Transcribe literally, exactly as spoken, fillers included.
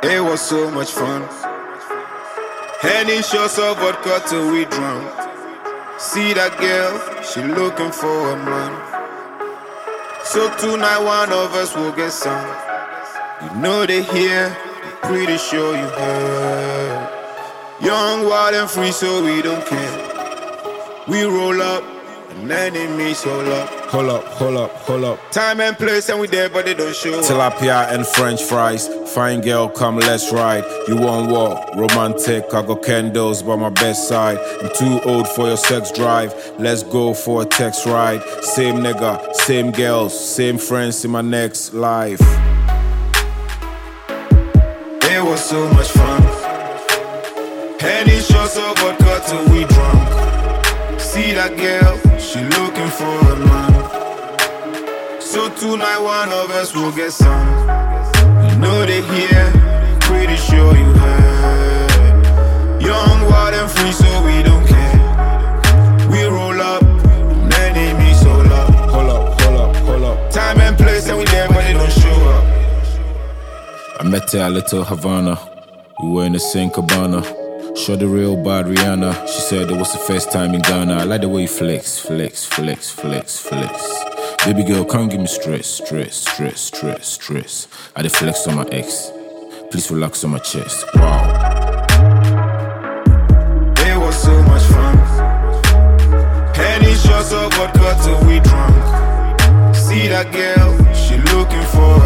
It was so much fun. Henny shots of vodka till we drunk. See that girl, she looking for a man. So tonight one of us will get some. You know they here, pretty sure you heard. Young, wild and free, so we don't care. We roll up, and enemies hold up. Hold up, hold up, hold up. Time and place and we there, but they don't show up. Tilapia and French fries. Fine girl, come let's ride. You want what? Romantic, I got candles by my bedside. I'm too old for your sex drive. Let's go for a text ride. Same nigga, same girls, same friends in my next life. It was so much fun. Henny shots of vodka till we drunk. See that girl, she looking for a man. So tonight one of us will get some. You know they here, pretty sure you heard. Young, wild and free, so we don't care. We roll up, and enemies hold up. Hold up, hold up, hold up. Time and place and we there, but they don't show up. I met her at Little Havana. We were in the same cabana. Shot the real bad Rihanna. She said it was the first time in Ghana. I like the way you flex, flex, flex, flex, flex. Baby girl, can't give me stress, stress, stress, stress, stress. I did flex on my ex. Please relax on my chest. Wow. It was so much fun. Henny shots of vodka till we drunk. See that girl, she looking for